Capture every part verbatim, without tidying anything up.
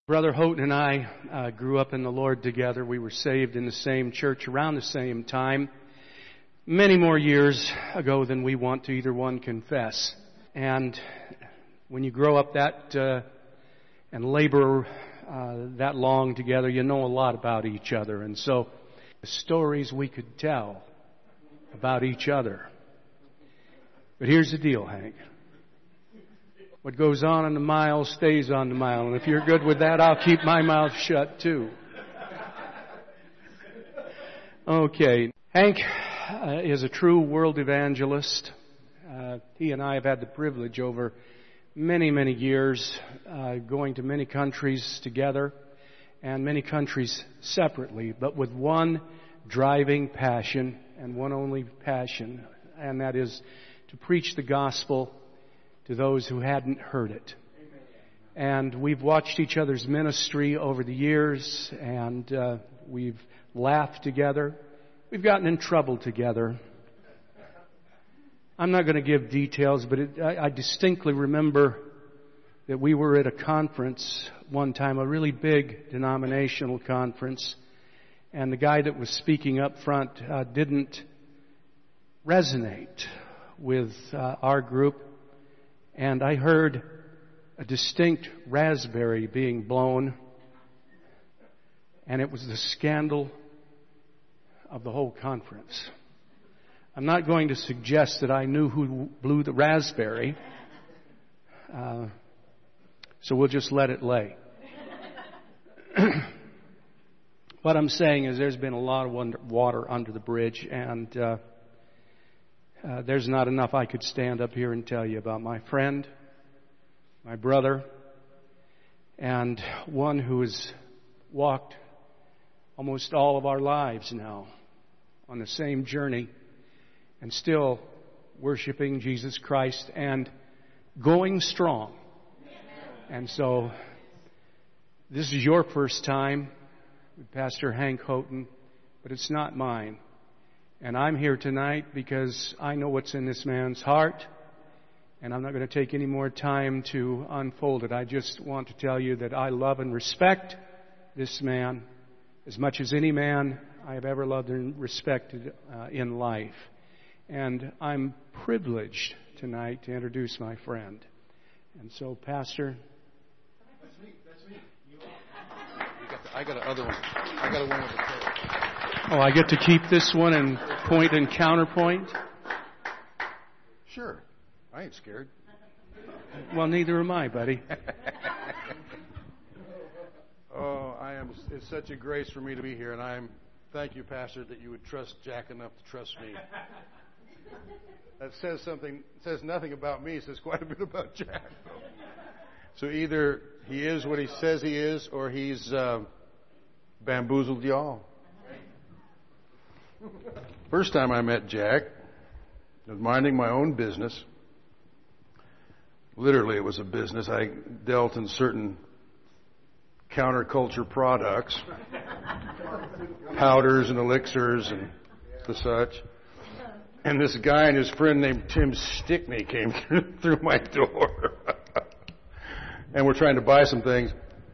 Brother Houghton and I uh, grew up in the Lord together. We were saved in the same church around the same time, many more years ago than we want to either one confess. And when you grow up that uh, and labor uh, that long together, you know a lot about each other. And so the stories we could tell about each other. But here's the deal, Hank. What goes on in the mile stays on the mile. And if you're good with that, I'll keep my mouth shut too. Okay. Hank uh, is a true world evangelist. Uh, he and I have had the privilege over many, many years uh, going to many countries together and many countries separately, but with one driving passion and one only passion, and that is to preach the gospel to those who hadn't heard it. And we've watched each other's ministry over the years, and uh, we've laughed together. We've gotten in trouble together. I'm not going to give details, but it, I, I distinctly remember that we were at a conference one time, a really big denominational conference, and the guy that was speaking up front uh, didn't resonate with uh, our group. And I heard a distinct raspberry being blown, and it was the scandal of the whole conference. I'm not going to suggest that I knew who blew the raspberry, uh, so we'll just let it lay. What I'm saying is there's been a lot of water under the bridge, and uh, Uh, there's not enough I could stand up here and tell you about my friend, my brother, and one who has walked almost all of our lives now on the same journey and still worshiping Jesus Christ and going strong. And so this is your first time with Pastor Hank Houghton, but it's not mine. And I'm here tonight because I know what's in this man's heart, and I'm not going to take any more time to unfold it. I just want to tell you that I love and respect this man as much as any man I have ever loved and respected uh, in life. And I'm privileged tonight to introduce my friend. And so, Pastor. That's me. That's me. You got the, I got another one. I got a one with the tail. Oh, I get to keep this one and point and counterpoint? Sure. I ain't scared. Well, neither am I, buddy. Oh, I am. It's such a grace for me to be here, and I'm. Thank you, Pastor, that you would trust Jack enough to trust me. That says something. Says nothing about me. It says quite a bit about Jack. So either he is what he says he is, or he's uh, bamboozled y'all. First time I met Jack, I was minding my own business. Literally, it was a business. I dealt in certain counterculture products, powders and elixirs and the such. And this guy and his friend named Tim Stickney came through my door. And we're trying to buy some things,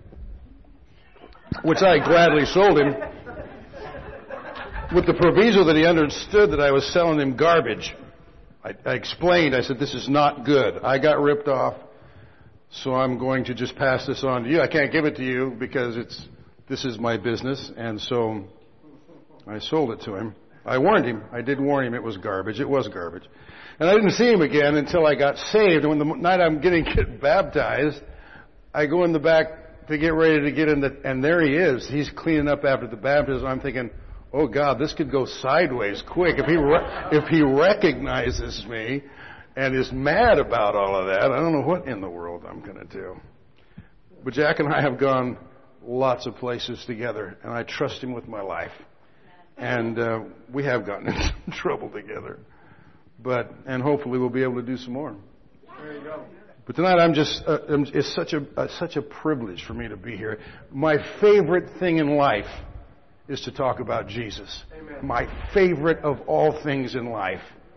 which I gladly sold him, with the proviso that he understood that I was selling him garbage. I, I explained, I said, this is not good. I got ripped off, so I'm going to just pass this on to you. I can't give it to you because it's this is my business. And so I sold it to him. I warned him. I did warn him it was garbage. It was garbage. And I didn't see him again until I got saved. And when the night I'm getting get baptized, I go in the back to get ready to get in the, and there he is. He's cleaning up after the baptism. I'm thinking, oh God, this could go sideways quick. If he re- if he recognizes me and is mad about all of that, I don't know what in the world I'm going to do. But Jack and I have gone lots of places together, and I trust him with my life. And uh, we have gotten into some trouble together, but and hopefully we'll be able to do some more. There you go. But tonight, I'm just, uh, it's such a, uh, such a privilege for me to be here. My favorite thing in life is to talk about Jesus. Amen. My favorite of all things in life.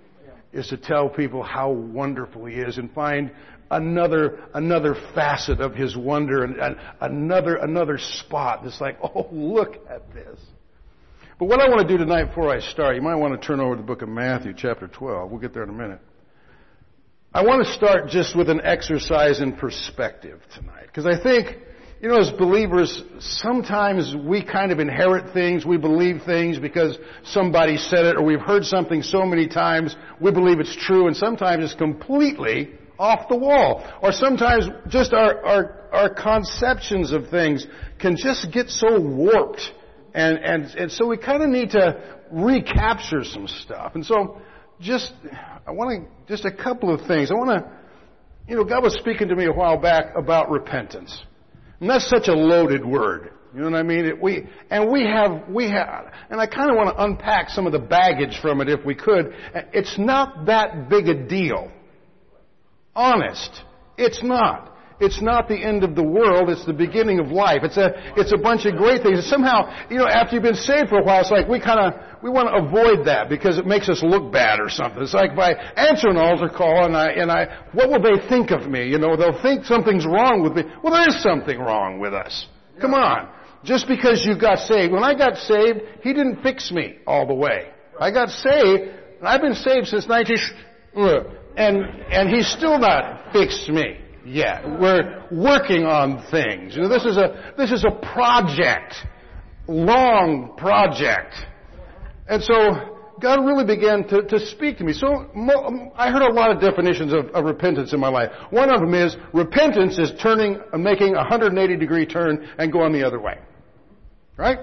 is to tell people how wonderful He is and find another another facet of His wonder and, and another another spot that's like, oh, look at this. But what I want to do tonight before I start, you might want to turn over to the book of Matthew, chapter twelve. We'll get there in a minute. I want to start just with an exercise in perspective tonight. Because I think, you know, as believers, sometimes we kind of inherit things, we believe things because somebody said it, or we've heard something so many times, we believe it's true, and sometimes it's completely off the wall. Or sometimes just our, our, our conceptions of things can just get so warped. And, and, and so we kind of need to recapture some stuff. And so just, I want to, just a couple of things. I want to, you know, God was speaking to me a while back about repentance. And that's such a loaded word. You know what I mean? It, we, and we have, we have, and I kind of want to unpack some of the baggage from it if we could. It's not that big a deal. Honest. It's not. It's not the end of the world. It's the beginning of life. It's a, it's a bunch of great things. And somehow, you know, after you've been saved for a while, it's like we kind of, we want to avoid that because it makes us look bad or something. It's like by answering an altar call and I, and I, what will they think of me? You know, they'll think something's wrong with me. Well, there is something wrong with us. Come on. Just because you got saved. When I got saved, He didn't fix me all the way. I got saved, and I've been saved since nineteen, and, and He's still not fixed me. Yeah, we're working on things. You know, this is a this is a project, long project, and so God really began to, to speak to me. So mo- I heard a lot of definitions of, of repentance in my life. One of them is repentance is turning, making a one hundred eighty degree turn and going the other way. Right?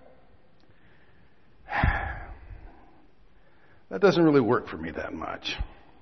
That doesn't really work for me that much.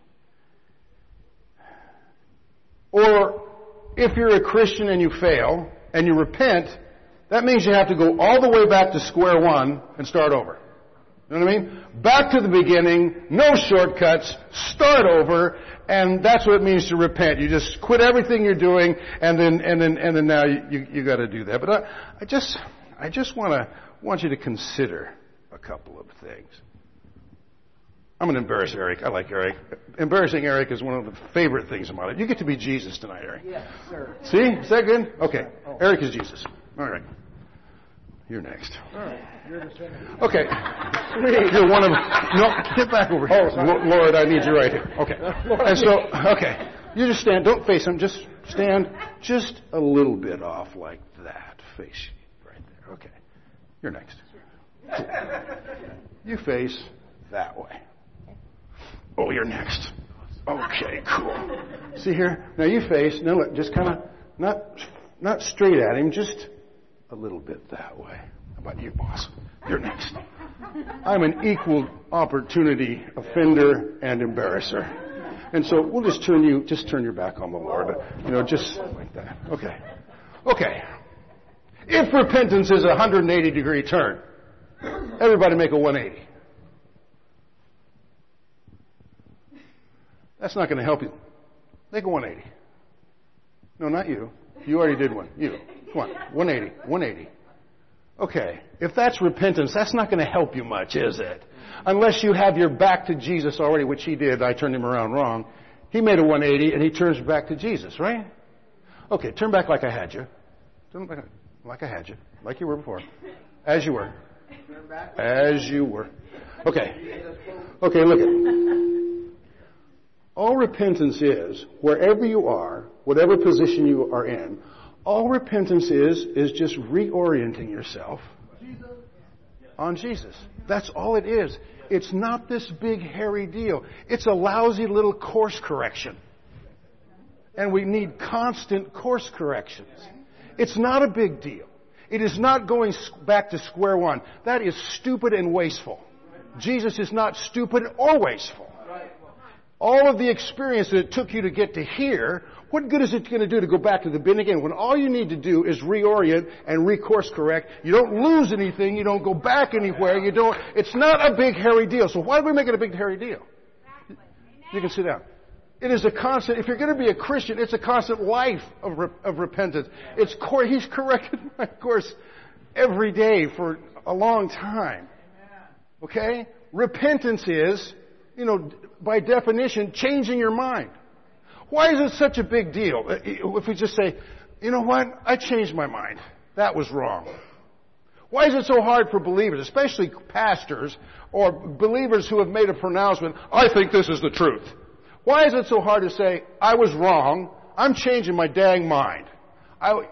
Or if you're a Christian and you fail and you repent, that means you have to go all the way back to square one and start over. You know what I mean? Back to the beginning, no shortcuts, start over, and that's what it means to repent. You just quit everything you're doing, and then and then and then now you you, you got to do that. But I, I just I just want to want you to consider a couple of things. I'm going to embarrass Eric. I like Eric. Embarrassing Eric is one of the favorite things in my life. You get to be Jesus tonight, Eric. Yes, sir. See? Is that good? Okay. Oh. Eric is Jesus. All right. You're next. All right. You're the second. Okay. You're one of them. No, get back over here. Oh, Lord, I need you right here. Okay. And so, okay. You just stand. Don't face him. Just stand just a little bit off like that. Face right there. Okay. You're next. You face that way. Oh, you're next. Okay, cool. See here? Now you face, now look, just kind of, not not straight at him, just a little bit that way. How about you, boss? You're next. I'm an equal opportunity offender and embarrasser. And so we'll just turn you, just turn your back on the Lord. You know, just like that. Okay. Okay. If repentance is a one hundred eighty degree turn, everybody make a one eighty. That's not going to help you. Make a one eighty. No, not you. You already did one. You. Come on. one eighty. one eighty. Okay. If that's repentance, that's not going to help you much, is it? Unless you have your back to Jesus already, which He did. I turned him around wrong. He made a one eighty and he turns back to Jesus, right? Okay. Turn back like I had you. Turn back like I had you. Like you were before. As you were. As you were. Okay. Okay, look at it. All repentance is, wherever you are, whatever position you are in, all repentance is, is just reorienting yourself on Jesus. That's all it is. It's not this big, hairy deal. It's a lousy little course correction. And we need constant course corrections. It's not a big deal. It is not going back to square one. That is stupid and wasteful. Jesus is not stupid or wasteful. All of the experience that it took you to get to here, what good is it going to do to go back to the beginning again when all you need to do is reorient and recourse correct? You don't lose anything. You don't go back anywhere. You don't. It's not a big hairy deal. So why do we make it a big hairy deal? You can sit down. It is a constant. If you're going to be a Christian, it's a constant life of re, of repentance. It's cor- He's corrected my course every day for a long time. Okay? Repentance is you know, by definition, changing your mind. Why is it such a big deal? If we just say, you know what, I changed my mind. That was wrong. Why is it so hard for believers, especially pastors or believers who have made a pronouncement, I think this is the truth? Why is it so hard to say, I was wrong, I'm changing my dang mind? I,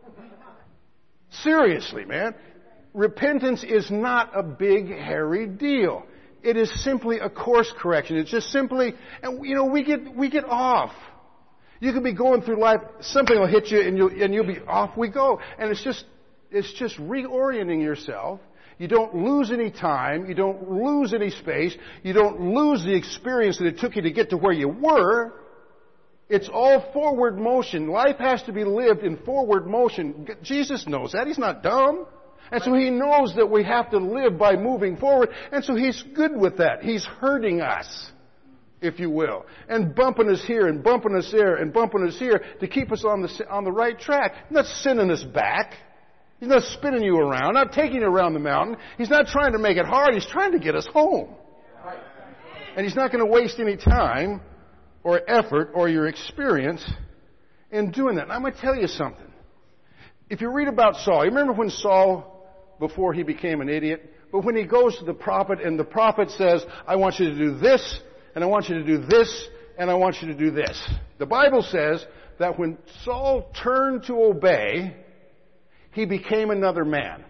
seriously, man. Repentance is not a big, hairy deal. It is simply a course correction. It's just simply, and you know, we get, we get off. You can be going through life, something will hit you and you'll, and you'll be off we go. And it's just, it's just reorienting yourself. You don't lose any time. You don't lose any space. You don't lose the experience that it took you to get to where you were. It's all forward motion. Life has to be lived in forward motion. Jesus knows that. He's not dumb. And so He knows that we have to live by moving forward. And so He's good with that. He's hurting us, if you will, and bumping us here and bumping us there and bumping us here to keep us on the, on the right track. He's not sending us back. He's not spinning you around, not taking you around the mountain. He's not trying to make it hard. He's trying to get us home. And He's not going to waste any time or effort or your experience in doing that. And I'm going to tell you something. If you read about Saul, you remember when Saul, before he became an idiot, but when he goes to the prophet and the prophet says, I want you to do this, and I want you to do this, and I want you to do this. The Bible says that when Saul turned to obey, he became another man.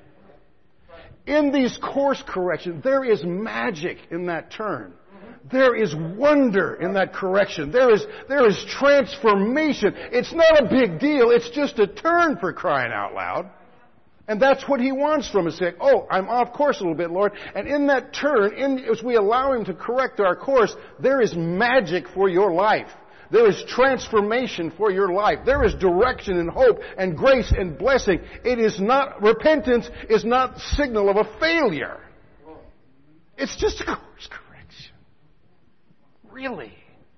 In these course corrections, there is magic in that turn. There is wonder in that correction. There is, there is transformation. It's not a big deal. It's just a turn, for crying out loud. And that's what He wants from us. Say, oh, I'm off course a little bit, Lord. And in that turn, in, as we allow Him to correct our course, there is magic for your life. There is transformation for your life. There is direction and hope and grace and blessing. It is not, repentance is not the signal of a failure. It's just a course correction. Really.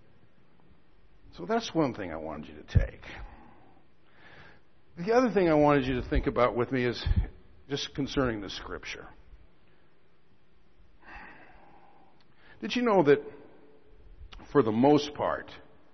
So that's one thing I wanted you to take. The other thing I wanted you to think about with me is just concerning the Scripture. Did you know that for the most part,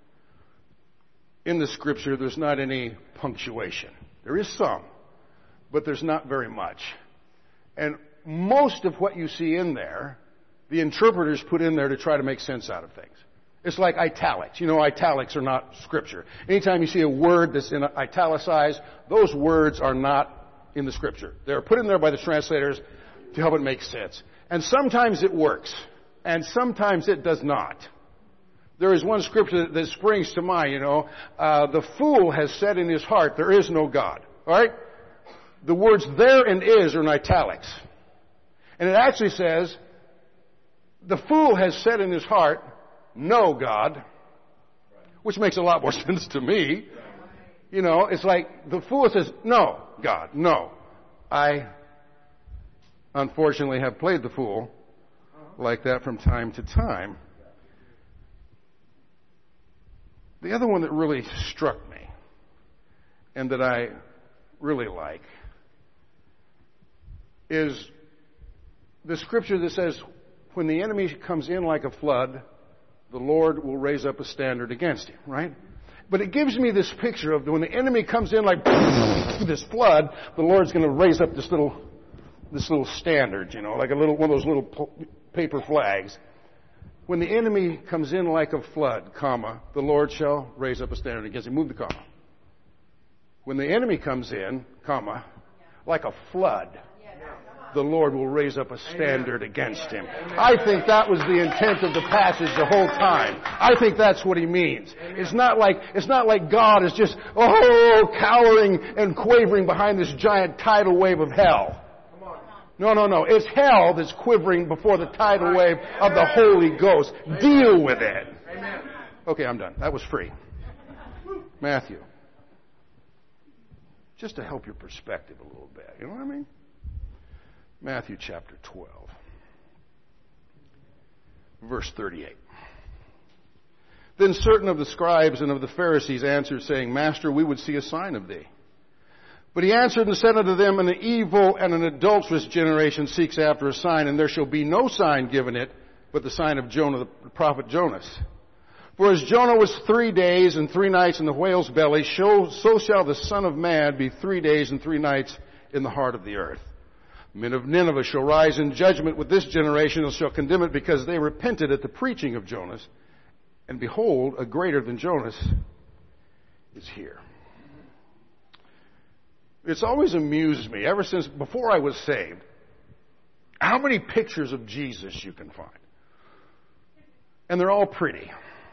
in the Scripture, there's not any punctuation? There is some, but there's not very much. And most of what you see in there, the interpreters put in there to try to make sense out of things. It's like italics. You know, italics are not Scripture. Anytime you see a word that's in italicized, those words are not in the Scripture. They're put in there by the translators to help it make sense. And sometimes it works, and sometimes it does not. There is one Scripture that, that springs to mind, you know. Uh, the fool has said in his heart, there is no God. All right? The words there and is are in italics. And it actually says, the fool has said in his heart, no God, which makes a lot more sense to me. You know, it's like the fool says, no, God, no. I, unfortunately, have played the fool like that from time to time. The other one that really struck me and that I really like is the Scripture that says, when the enemy comes in like a flood, the Lord will raise up a standard against him, right? But it gives me this picture of when the enemy comes in like this flood, the Lord's going to raise up this little, this little standard, you know, like a little, one of those little paper flags. When the enemy comes in like a flood, comma, the Lord shall raise up a standard against him. Move the comma. When the enemy comes in, comma, like a flood, the Lord will raise up a standard against him. I think that was the intent of the passage the whole time. I think that's what he means. It's not like, it's not like God is just, oh, cowering and quavering behind this giant tidal wave of hell. No, no, no. It's hell that's quivering before the tidal wave of the Holy Ghost. Deal with it. Okay, I'm done. That was free. Matthew. Just to help your perspective a little bit. You know what I mean? Matthew chapter twelve, verse thirty-eight. Then certain of the scribes and of the Pharisees answered, saying, Master, we would see a sign of thee. But he answered and said unto them, An evil and an adulterous generation seeks after a sign, and there shall be no sign given it, but the sign of Jonah, the prophet Jonas. For as Jonah was three days and three nights in the whale's belly, so shall the Son of Man be three days and three nights in the heart of the earth. Men of Nineveh shall rise in judgment with this generation and shall condemn it, because they repented at the preaching of Jonas. And behold, a greater than Jonas is here. It's always amused me, ever since before I was saved, how many pictures of Jesus you can find. And they're all pretty.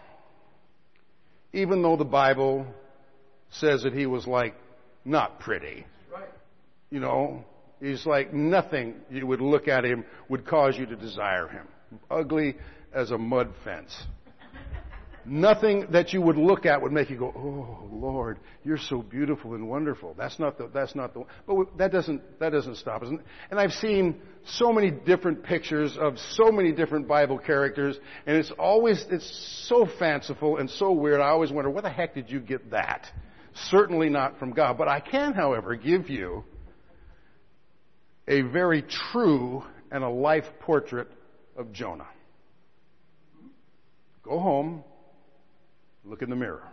Even though the Bible says that he was like not pretty. You know, he's like nothing you would look at him would cause you to desire him. Ugly as a mud fence. Nothing that you would look at would make you go, "Oh Lord, you're so beautiful and wonderful." That's not the. That's not the. But that doesn't. That doesn't stop us. And I've seen so many different pictures of so many different Bible characters, and it's always it's so fanciful and so weird. I always wonder, where the heck did you get that? Certainly not from God. But I can, however, give you a very true and a life portrait of Jonah. Go home. Look in the mirror.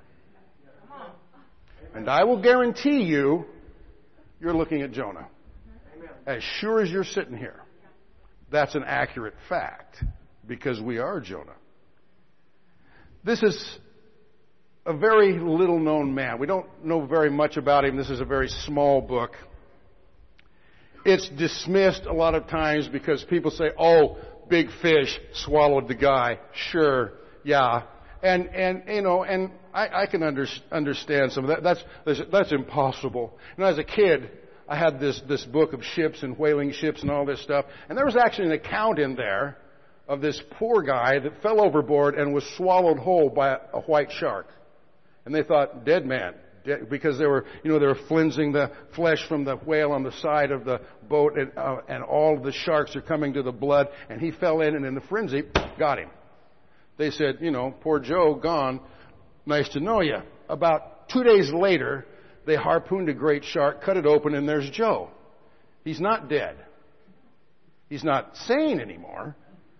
And I will guarantee you, you're looking at Jonah. As sure as you're sitting here. That's an accurate fact, because we are Jonah. This is a very little known man. We don't know very much about him. This is a very small book. It's dismissed a lot of times because people say, "Oh, big fish swallowed the guy." Sure, yeah. And, and, you know, and I, I can under, understand some of that. That's, that's, that's impossible. You know, as a kid, I had this, this book of ships and whaling ships and all this stuff. And there was actually an account in there of this poor guy that fell overboard and was swallowed whole by a, a white shark. And they thought, dead man. Dead, because they were, you know, they were flensing the flesh from the whale on the side of the boat, and, uh, and all of the sharks are coming to the blood. And he fell in, and in the frenzy, got him. They said, you know, poor Joe, gone. Nice to know you. About two days later, they harpooned a great shark, cut it open, and there's Joe. He's not dead. He's not sane anymore.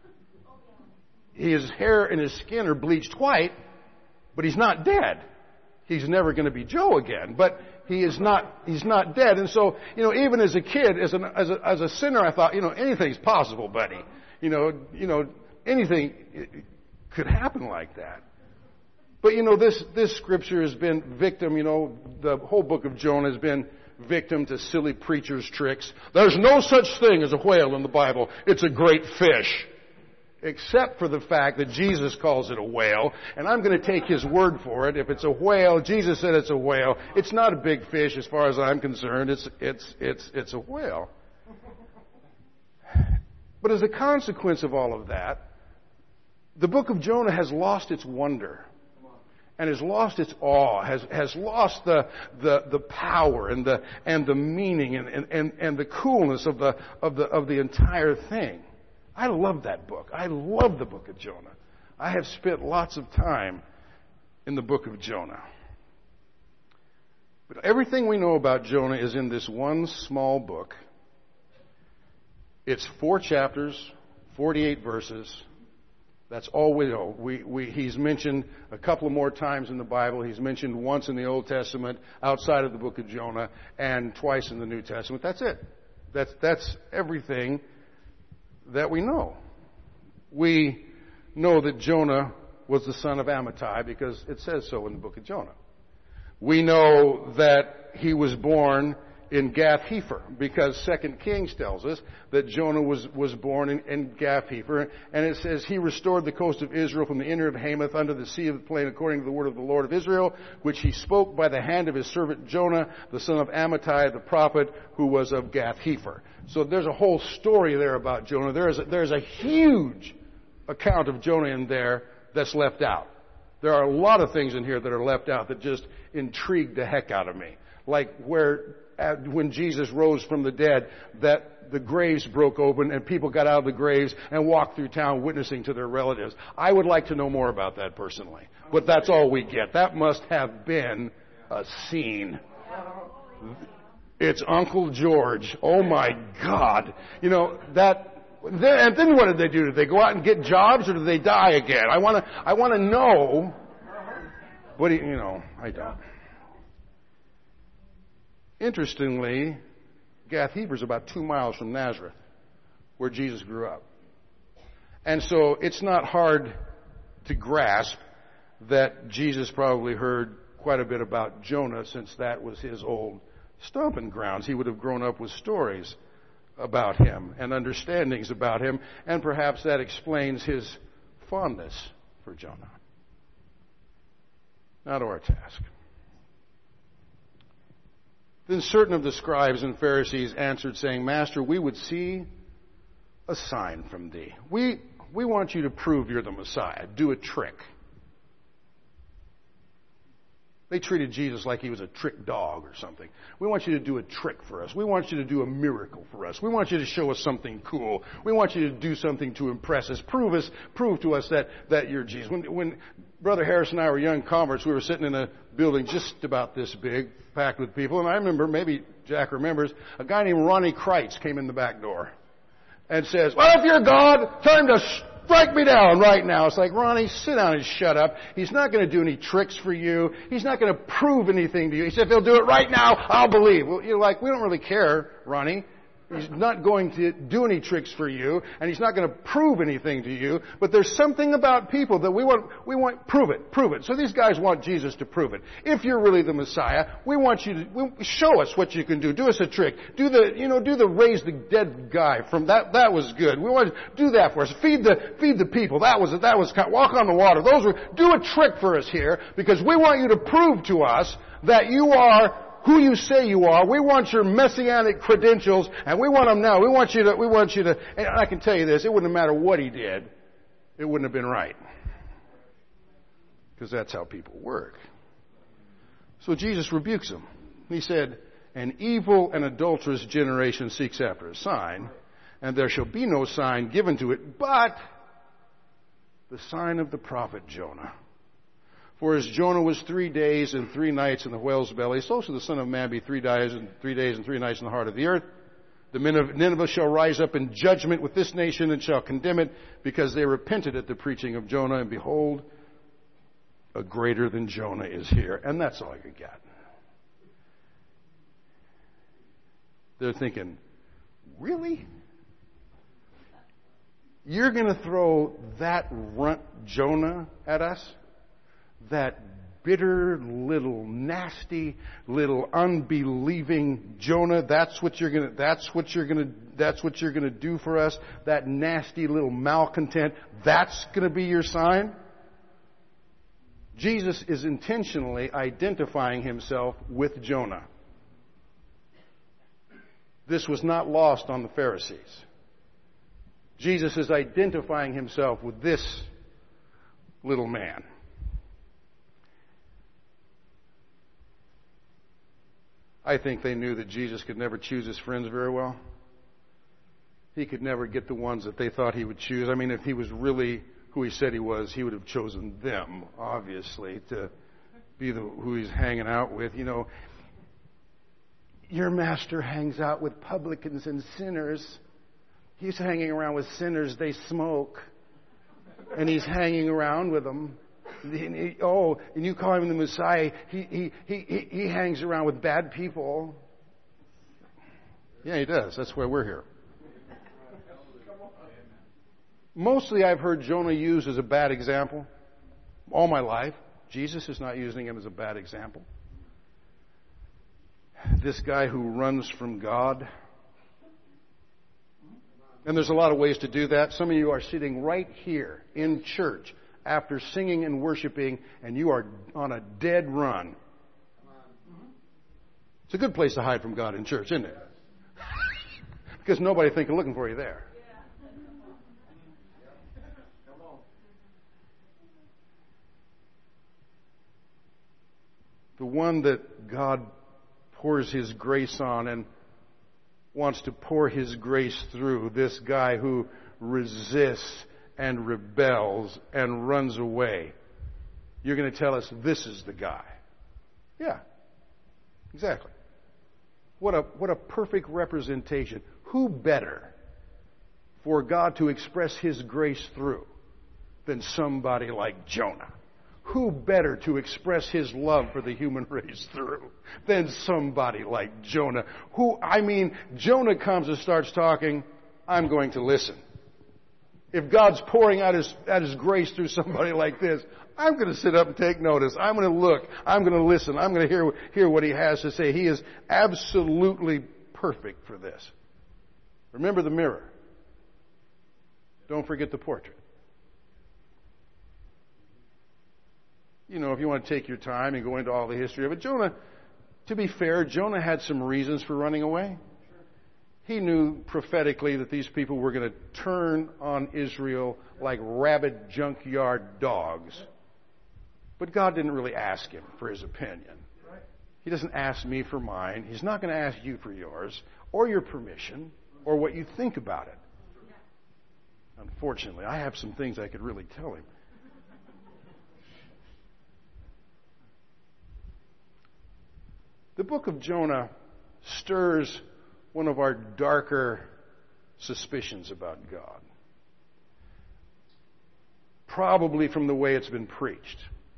His hair and his skin are bleached white, but he's not dead. He's never going to be Joe again. But he is not, he's not dead. And so, you know, even as a kid, as, an, as, a, as a sinner, I thought, you know, anything's possible, buddy. You know, you know, anything could happen like that. But, you know, this, this scripture has been victim, you know, the whole book of Jonah has been victim to silly preachers' tricks. There's no such thing as a whale in the Bible. It's a great fish. Except for the fact that Jesus calls it a whale, and I'm going to take his word for it. If it's a whale, Jesus said it's a whale. It's not a big fish as far as I'm concerned. It's, it's, it's, it's a whale. But as a consequence of all of that, the book of Jonah has lost its wonder and has lost its awe, has, has lost the, the, the power and the, and the meaning and, and, and the coolness of the, of the, of the entire thing. I love that book. I love the book of Jonah. I have spent lots of time in the book of Jonah. But everything we know about Jonah is in this one small book. It's four chapters, forty-eight verses. That's all we know. We, we, he's mentioned a couple of more times in the Bible. He's mentioned once in the Old Testament outside of the book of Jonah, and twice in the New Testament. That's it. That's, that's everything that we know. We know that Jonah was the son of Amittai because it says so in the book of Jonah. We know that he was born in Gath-Hepher, because Second Kings tells us that Jonah was, was born in, in Gath-Hepher, and it says, he restored the coast of Israel from the inner of Hamath under the sea of the plain according to the word of the Lord of Israel, which he spoke by the hand of his servant Jonah, the son of Amittai, the prophet, who was of Gath-Hepher. So there's a whole story there about Jonah. There's a, there's a huge account of Jonah in there that's left out. There are a lot of things in here that are left out that just intrigued the heck out of me. Like where when Jesus rose from the dead, that the graves broke open and people got out of the graves and walked through town witnessing to their relatives. I would like to know more about that personally. But that's all we get. That must have been a scene. It's Uncle George. Oh my God. You know, that And then what did they do? Did they go out and get jobs, or did they die again? I want to, I want to know. What do you, you know, I don't. Interestingly, Gath-Hepher is about two miles from Nazareth, where Jesus grew up. And so it's not hard to grasp that Jesus probably heard quite a bit about Jonah, since that was his old stomping grounds. He would have grown up with stories about him and understandings about him, and perhaps that explains his fondness for Jonah. Now to our task. Then certain of the scribes and Pharisees answered, saying, Master, we would see a sign from thee. We, we want you to prove you're the Messiah. Do a trick. They treated Jesus like he was a trick dog or something. We want you to do a trick for us. We want you to do a miracle for us. We want you to show us something cool. We want you to do something to impress us. Prove us, prove to us that, that you're Jesus. When, when Brother Harris and I were young converts, we were sitting in a building just about this big, packed with people. And I remember, maybe Jack remembers, a guy named Ronnie Kreitz came in the back door and says, well, if you're God, time to strike me down right now. It's like, Ronnie, sit down and shut up. He's not going to do any tricks for you. He's not going to prove anything to you. He said, if he'll do it right now, I'll believe. Well, you're like, we don't really care, Ronnie. He's not going to do any tricks for you, and he's not going to prove anything to you. But there's something about people that we want, we want, prove it, prove it. So these guys want Jesus to prove it. If you're really the Messiah, we want you to, we, show us what you can do. Do us a trick. Do the, you know, do the raise the dead guy from that, that was good. We want to do that for us. Feed the, feed the people. That was, that was, walk on the water. Those were, do a trick for us here, because we want you to prove to us that you are who you say you are. We want your messianic credentials, and we want them now. We want you to, we want you to, and I can tell you this, it wouldn't matter what he did, it wouldn't have been right. Because that's how people work. So Jesus rebukes them. He said, an evil and adulterous generation seeks after a sign, and there shall be no sign given to it, but the sign of the prophet Jonah. For as Jonah was three days and three nights in the whale's belly, so shall the Son of Man be three days and three days and three nights in the heart of the earth. The men of Nineveh shall rise up in judgment with this nation and shall condemn it, because they repented at the preaching of Jonah. And behold, a greater than Jonah is here. And that's all you got. They're thinking, really? You're going to throw that runt Jonah at us? That bitter little nasty little unbelieving Jonah, that's what you're gonna that's what you're gonna that's what you're gonna do for us? That nasty little malcontent, that's gonna be your sign? Jesus is intentionally identifying himself with Jonah. This was not lost on the Pharisees. Jesus is identifying himself with this little man. I think they knew that Jesus could never choose his friends very well. He could never get the ones that they thought he would choose. I mean, if he was really who he said he was, he would have chosen them, obviously, to be the, who he's hanging out with. You know, your master hangs out with publicans and sinners. He's hanging around with sinners. They smoke. And he's hanging around with them. Oh, and you call him the Messiah. He, he, he, he hangs around with bad people. Yeah, he does. That's why we're here. Mostly I've heard Jonah used as a bad example all my life. Jesus is not using him as a bad example. This guy who runs from God. And there's a lot of ways to do that. Some of you are sitting right here in church after singing and worshiping, and you are on a dead run. It's a good place to hide from God in church, isn't it? Because nobody think of looking for you there. The one that God pours his grace on and wants to pour his grace through, this guy who resists and rebels and runs away. You're going to tell us this is the guy. Yeah, exactly. What a, what a perfect representation. Who better for God to express His grace through than somebody like Jonah? Who better to express His love for the human race through than somebody like Jonah? Who, I mean, Jonah comes and starts talking, I'm going to listen. If God's pouring out His, out His grace through somebody like this, I'm going to sit up and take notice. I'm going to look. I'm going to listen. I'm going to hear, hear what He has to say. He is absolutely perfect for this. Remember the mirror. Don't forget the portrait. You know, if you want to take your time and go into all the history of it, Jonah, to be fair, Jonah had some reasons for running away. He knew prophetically that these people were going to turn on Israel like rabid junkyard dogs. But God didn't really ask him for his opinion. He doesn't ask me for mine. He's not going to ask you for yours, or your permission, or what you think about it. Unfortunately, I have some things I could really tell him. The book of Jonah stirs one of our darker suspicions about God. Probably from the way it's been preached.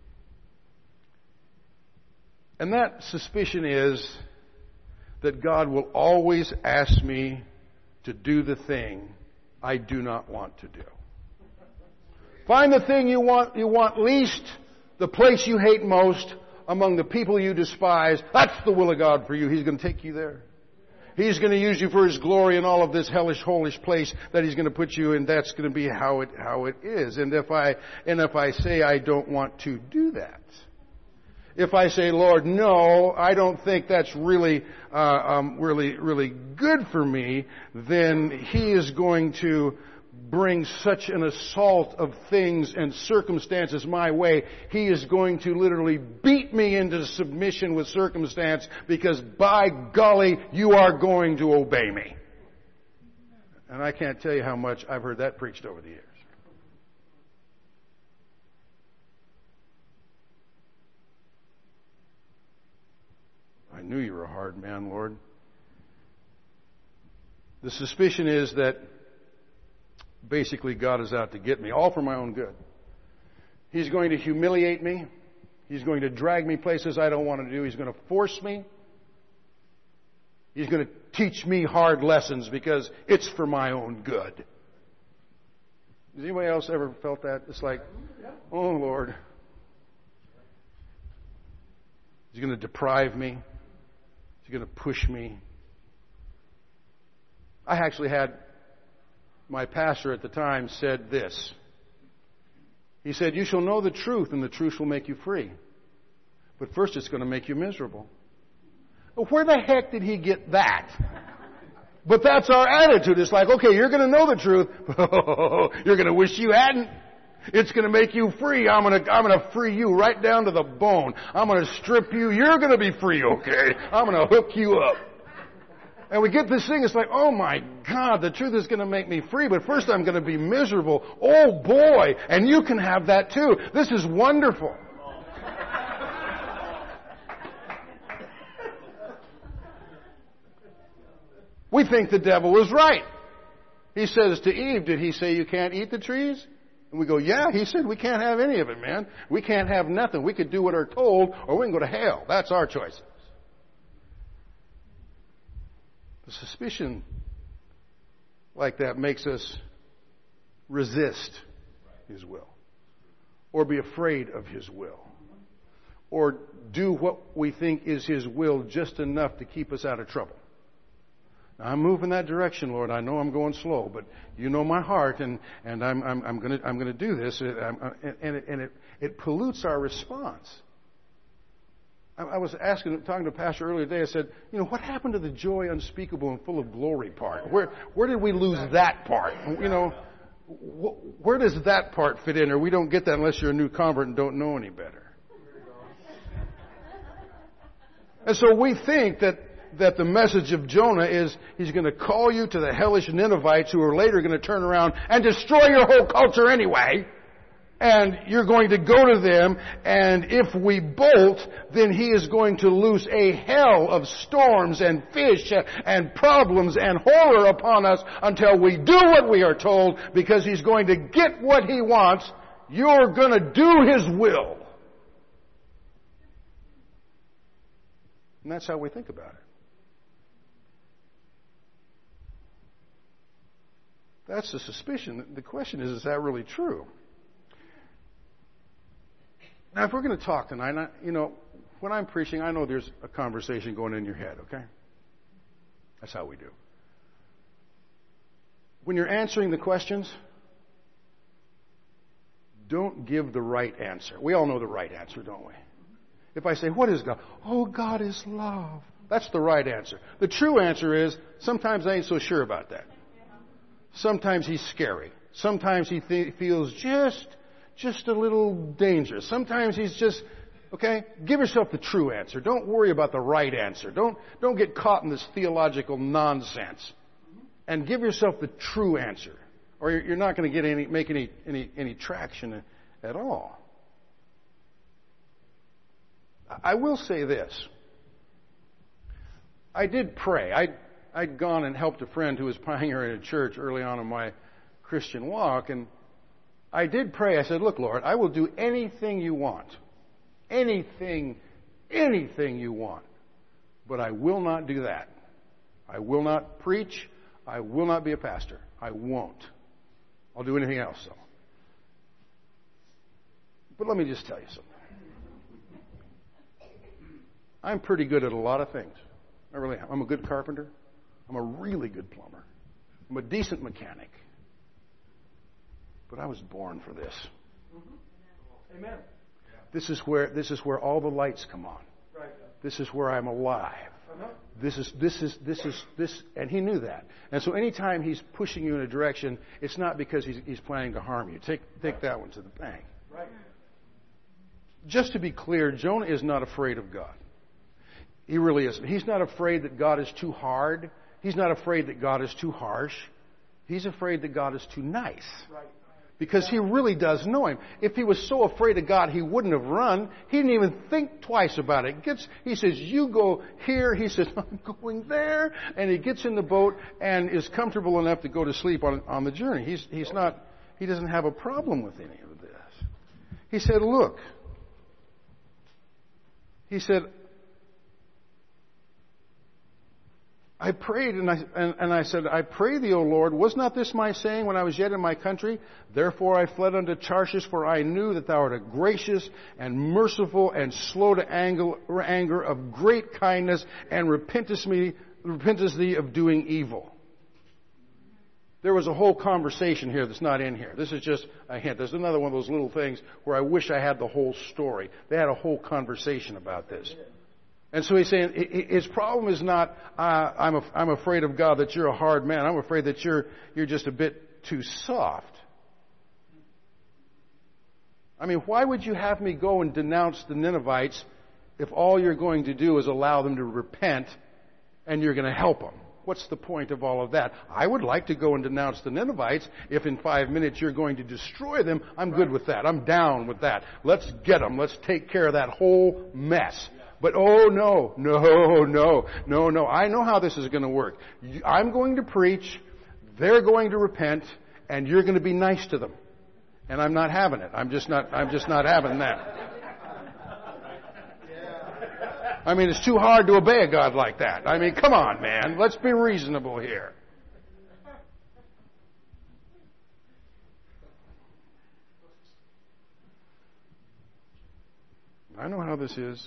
And that suspicion is that God will always ask me to do the thing I do not want to do. Find the thing you want, you want least, the place you hate most, among the people you despise. That's the will of God for you. He's going to take you there. He's going to use you for His glory in all of this hellish, holish place that He's going to put you in. That's going to be how it how it is. And if I and if I say I don't want to do that, if I say, Lord, no, I don't think that's really uh, um, really really good for me, then He is going to bring such an assault of things and circumstances my way. He is going to literally beat me into submission with circumstance, because by golly, you are going to obey me. And I can't tell you how much I've heard that preached over the years. I knew you were a hard man, Lord. The suspicion is that basically God is out to get me, all for my own good. He's going to humiliate me. He's going to drag me places I don't want to do. He's going to force me. He's going to teach me hard lessons because it's for my own good. Has anybody else ever felt that? It's like, oh Lord. He's going to deprive me. He's going to push me. I actually had, my pastor at the time said this. He said, you shall know the truth, and the truth will make you free. But first it's going to make you miserable. Well, where the heck did he get that? But that's our attitude. It's like, okay, you're going to know the truth. You're going to wish you hadn't. It's going to make you free. I'm going to, I'm going to free you right down to the bone. I'm going to strip you. You're going to be free, okay? I'm going to hook you up. And we get this thing, it's like, oh my God, the truth is going to make me free, but first I'm going to be miserable. Oh boy, and you can have that too. This is wonderful. We think the devil was right. He says to Eve, did he say you can't eat the trees? And we go, yeah, he said we can't have any of it, man. We can't have nothing. We could do what we're told, or we can go to hell. That's our choices. The suspicion like that makes us resist His will, or be afraid of His will, or do what we think is His will just enough to keep us out of trouble. Now, I'm moving that direction, Lord. I know I'm going slow, but you know my heart, and, and I'm, I'm, I'm going to I'm going to do this, and, and, it, and it, it pollutes our response. I was asking, talking to a pastor earlier today, I said, you know, what happened to the joy unspeakable and full of glory part? Where, where did we lose that part? You know, wh- where does that part fit in? Or we don't get that unless you're a new convert and don't know any better. And so we think that, that the message of Jonah is he's going to call you to the hellish Ninevites who are later going to turn around and destroy your whole culture anyway. and you're going to go to them, and if we bolt, then he is going to loose a hell of storms and fish and problems and horror upon us until we do what we are told, because he's going to get what he wants. You're going to do his will. And that's how we think about it. That's the suspicion. The question is, is that really true? Now, if we're going to talk tonight, I, you know, when I'm preaching, I know there's a conversation going in your head, okay? That's how we do. When you're answering the questions, don't give the right answer. We all know the right answer, don't we? If I say, what is God? Oh, God is love. That's the right answer. The true answer is, sometimes I ain't so sure about that. Sometimes he's scary. Sometimes he th- feels just, just a little dangerous. Sometimes he's just, okay? Give yourself the true answer. Don't worry about the right answer. Don't, don't get caught in this theological nonsense. And give yourself the true answer. Or you're, you're not going to get any, make any, any, any traction at all. I will say this. I did pray. I'd, I'd gone and helped a friend who was pioneering a church early on in my Christian walk, and I did pray. I said, look, Lord, I will do anything you want. Anything, anything you want. But I will not do that. I will not preach. I will not be a pastor. I won't. I'll do anything else, though. But let me just tell you something. I'm pretty good at a lot of things. I really am. I'm a good carpenter. I'm a really good plumber. I'm a decent mechanic. But I was born for this. Mm-hmm. Amen. This is where this is where all the lights come on. Right. This is where I'm alive. Uh-huh. This is this is this is this, and he knew that. And so, anytime he's pushing you in a direction, it's not because he's he's planning to harm you. Take take that one to the bank. Right. Just to be clear, Jonah is not afraid of God. He really isn't. He's not afraid that God is too hard. He's not afraid that God is too harsh. He's afraid that God is too nice. Right. Because he really does know him. If he was so afraid of God, he wouldn't have run. He didn't even think twice about it. Gets, he says, you go here. He says, I'm going there. And he gets in the boat and is comfortable enough to go to sleep on, on the journey. He's, he's not, he doesn't have a problem with any of this. He said, look. He said, I prayed and I, and, and I said, I pray thee, O Lord, was not this my saying when I was yet in my country? Therefore I fled unto Tarshish, for I knew that thou art a gracious and merciful and slow to anger, anger of great kindness, and repentest me, repentest thee of doing evil. There was a whole conversation here that's not in here. This is just a hint. There's another one of those little things where I wish I had the whole story. They had a whole conversation about this. And so he's saying his problem is not uh, I'm a, I'm afraid of God that you're a hard man. I'm afraid that you're you're just a bit too soft. I mean, why would you have me go and denounce the Ninevites if all you're going to do is allow them to repent and you're going to help them? What's the point of all of that? I would like to go and denounce the Ninevites. If in five minutes you're going to destroy them, I'm good with that. I'm down with that. Let's get them. Let's take care of that whole mess. But oh no, no, no, no, no. I know how this is going to work. I'm going to preach, they're going to repent, and you're going to be nice to them. And I'm not having it. I'm just not, I'm just not having that. I mean, it's too hard to obey a God like that. I mean, come on, man. Let's be reasonable here. I know how this is.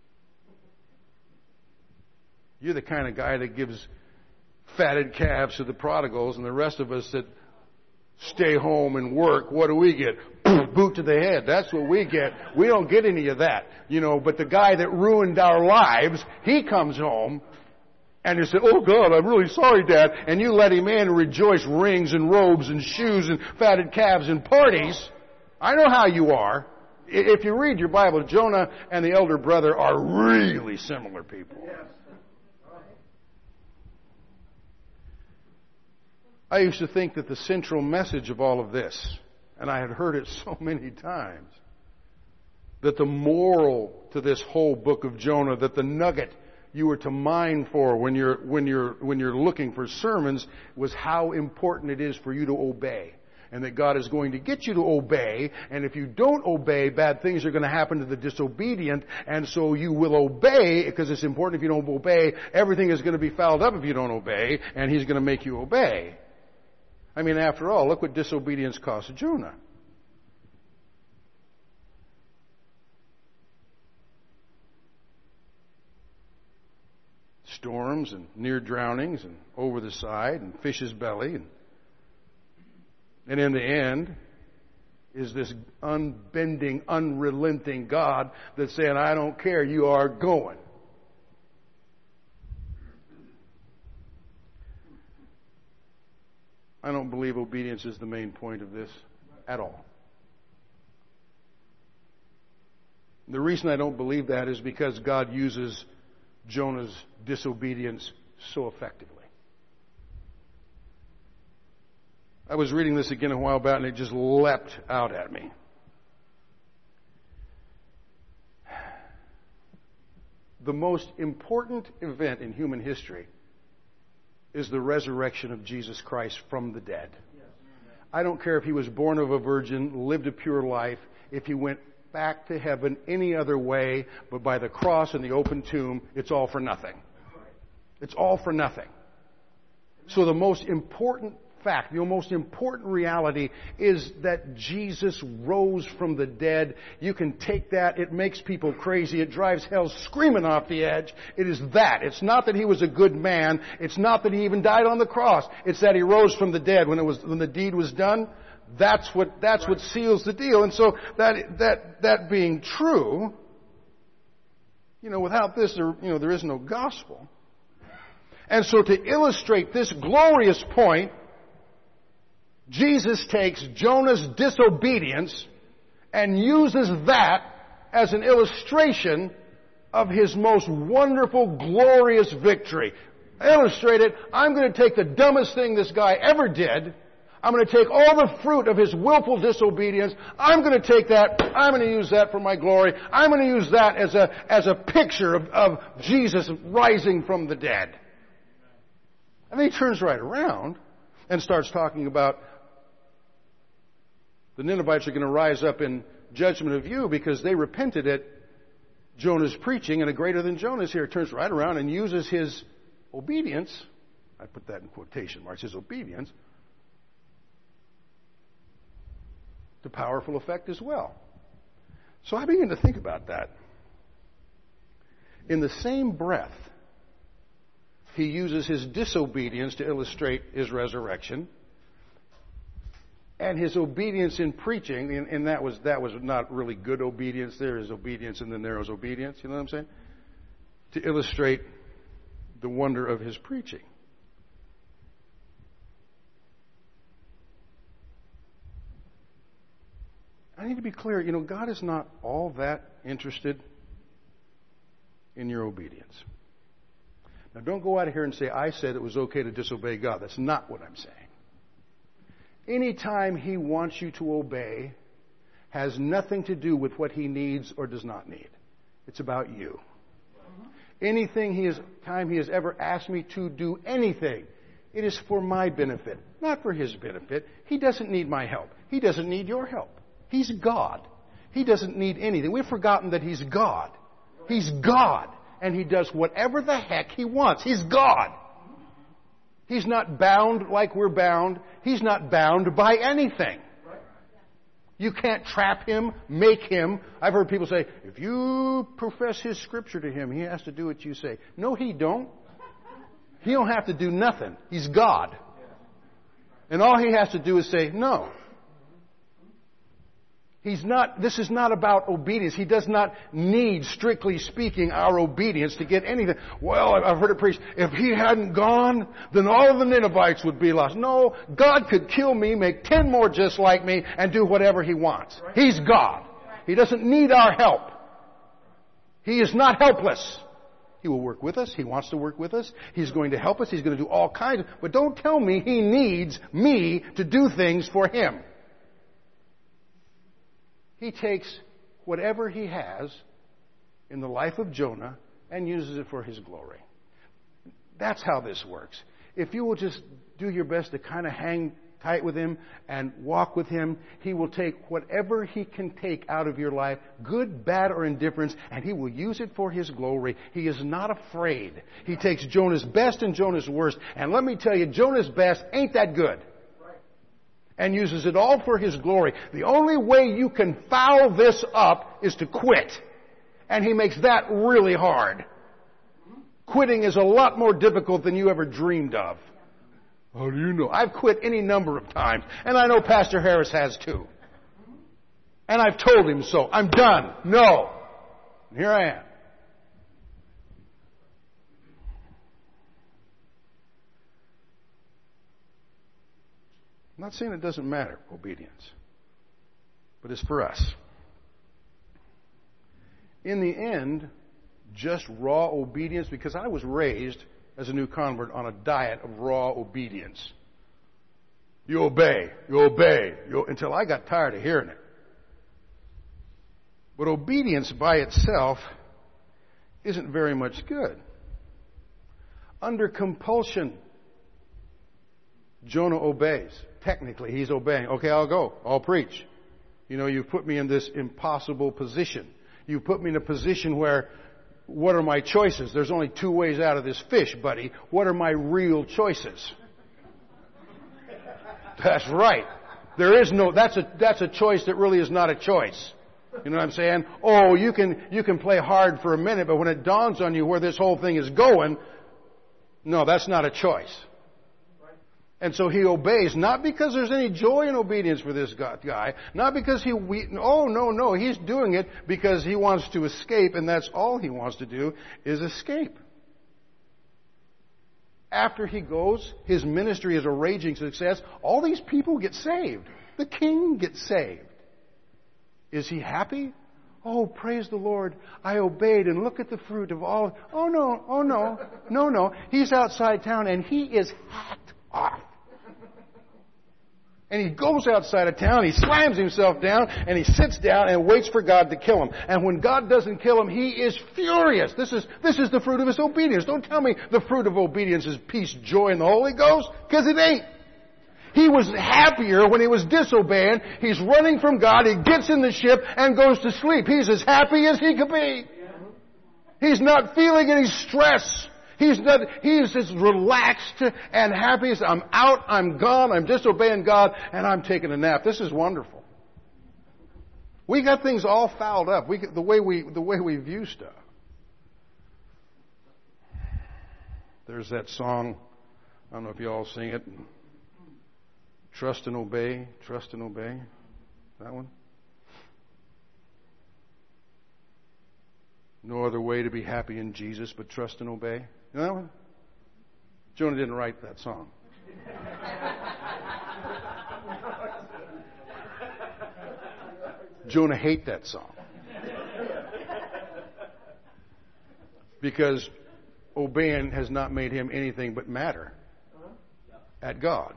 You're the kind of guy that gives fatted calves to the prodigals, and the rest of us that stay home and work, what do we get? Boot to the head. That's what we get. We don't get any of that. You know, but the guy that ruined our lives, he comes home and he said, oh God, I'm really sorry, Dad. And you let him in and rejoice rings and robes and shoes and fatted calves and parties. I know how you are. If you read your Bible, Jonah and the elder brother are really similar people. I used to think that the central message of all of this, and I had heard it so many times, that the moral to this whole book of Jonah, that the nugget you were to mine for when you're, when you're, when you're looking for sermons was how important it is for you to obey. And that God is going to get you to obey, and if you don't obey, bad things are going to happen to the disobedient, and so you will obey, because it's important if you don't obey, everything is going to be fouled up if you don't obey, and He's going to make you obey. I mean, after all, look what disobedience cost Jonah. Storms and near drownings and over the side and fish's belly. And, and in the end is this unbending, unrelenting God that's saying, I don't care, you are going. I don't believe obedience is the main point of this at all. The reason I don't believe that is because God uses Jonah's disobedience so effectively. I was reading this again a while back and it just leapt out at me. The most important event in human history is the resurrection of Jesus Christ from the dead. I don't care if He was born of a virgin, lived a pure life, if He went back to heaven any other way, but by the cross and the open tomb, it's all for nothing. It's all for nothing. So the most important fact, the most important reality is that Jesus rose from the dead. You can take that. It makes people crazy. It drives hell screaming off the edge. It is that. It's not that He was a good man. It's not that He even died on the cross. It's that He rose from the dead when it was, when the deed was done. That's what, that's what seals the deal. And so that, that, that being true, you know, without this, there, you know, there is no gospel. And so to illustrate this glorious point, Jesus takes Jonah's disobedience and uses that as an illustration of His most wonderful, glorious victory. Illustrate it. I'm going to take the dumbest thing this guy ever did. I'm going to take all the fruit of his willful disobedience. I'm going to take that. I'm going to use that for my glory. I'm going to use that as a, as a picture of, of Jesus rising from the dead. And then He turns right around and starts talking about the Ninevites are going to rise up in judgment of you because they repented at Jonah's preaching, and a greater than Jonah's here. Turns right around and uses his obedience. I put that in quotation marks, his obedience, to powerful effect as well. So I began to think about that. In the same breath, He uses His disobedience to illustrate His resurrection, and His obedience in preaching, and, and that was that was not really good obedience. There is obedience, and then there is obedience. You know what I'm saying? To illustrate the wonder of His preaching. I need to be clear, you know, God is not all that interested in your obedience. Now, don't go out of here and say, I said it was okay to disobey God. That's not what I'm saying. Anytime He wants you to obey has nothing to do with what He needs or does not need. It's about you. Anything He has, time He has ever asked me to do anything, it is for my benefit, not for His benefit. He doesn't need my help. He doesn't need your help. He's God. He doesn't need anything. We've forgotten that He's God. He's God. And He does whatever the heck He wants. He's God. He's not bound like we're bound. He's not bound by anything. You can't trap Him, make Him. I've heard people say, if you profess His scripture to Him, He has to do what you say. No, He don't. He don't have to do nothing. He's God. And all He has to do is say, no. He's not, this is not about obedience. He does not need, strictly speaking, our obedience to get anything. Well, I've heard it preached, if He hadn't gone, then all of the Ninevites would be lost. No, God could kill me, make ten more just like me, and do whatever He wants. He's God. He doesn't need our help. He is not helpless. He will work with us. He wants to work with us. He's going to help us. He's going to do all kinds of, but don't tell me He needs me to do things for Him. He takes whatever he has in the life of Jonah and uses it for his glory. That's how this works. If you will just do your best to kind of hang tight with him and walk with him, he will take whatever he can take out of your life, good, bad, or indifference, and he will use it for his glory. He is not afraid. He takes Jonah's best and Jonah's worst. And let me tell you, Jonah's best ain't that good. And uses it all for his glory. The only way you can foul this up is to quit. And he makes that really hard. Quitting is a lot more difficult than you ever dreamed of. How do you know? I've quit any number of times. And I know Pastor Harris has too. And I've told him so. I'm done. No. And here I am. I'm not saying it doesn't matter, obedience. But it's for us. In the end, just raw obedience, because I was raised as a new convert on a diet of raw obedience. You obey, you obey, you, until I got tired of hearing it. But obedience by itself isn't very much good. Under compulsion, Jonah obeys. Technically, he's obeying. Okay, I'll go. I'll preach. You know, you've put me in this impossible position. You put me in a position where, what are my choices? There's only two ways out of this fish, buddy. What are my real choices? That's right. There is no, that's a, that's a choice that really is not a choice. You know what I'm saying? Oh, you can, you can play hard for a minute, but when it dawns on you where this whole thing is going, no, that's not a choice. And so he obeys, not because there's any joy in obedience for this guy, not because he, we, oh, no, no, he's doing it because he wants to escape, and that's all he wants to do is escape. After he goes, his ministry is a raging success. All these people get saved. The king gets saved. Is he happy? Oh, praise the Lord. I obeyed, and look at the fruit of all. Oh, no, oh, no, no, no. He's outside town, and he is hacked off. And he goes outside of town, he slams himself down, and he sits down and waits for God to kill him. And when God doesn't kill him, he is furious. This is, this is the fruit of his obedience. Don't tell me the fruit of obedience is peace, joy, and the Holy Ghost, because it ain't. He was happier when he was disobeying. He's running from God, he gets in the ship and goes to sleep. He's as happy as he could be. He's not feeling any stress. He's not, he's as relaxed and happy as I'm out, I'm gone, I'm disobeying God, and I'm taking a nap. This is wonderful. We got things all fouled up. We the way we the way we view stuff. There's that song. I don't know if you all sing it. Trust and obey. Trust and obey. That one. No other way to be happy in Jesus but trust and obey. You know that one? Jonah didn't write that song. Jonah hated that song. Because obeying has not made him anything but matter at God.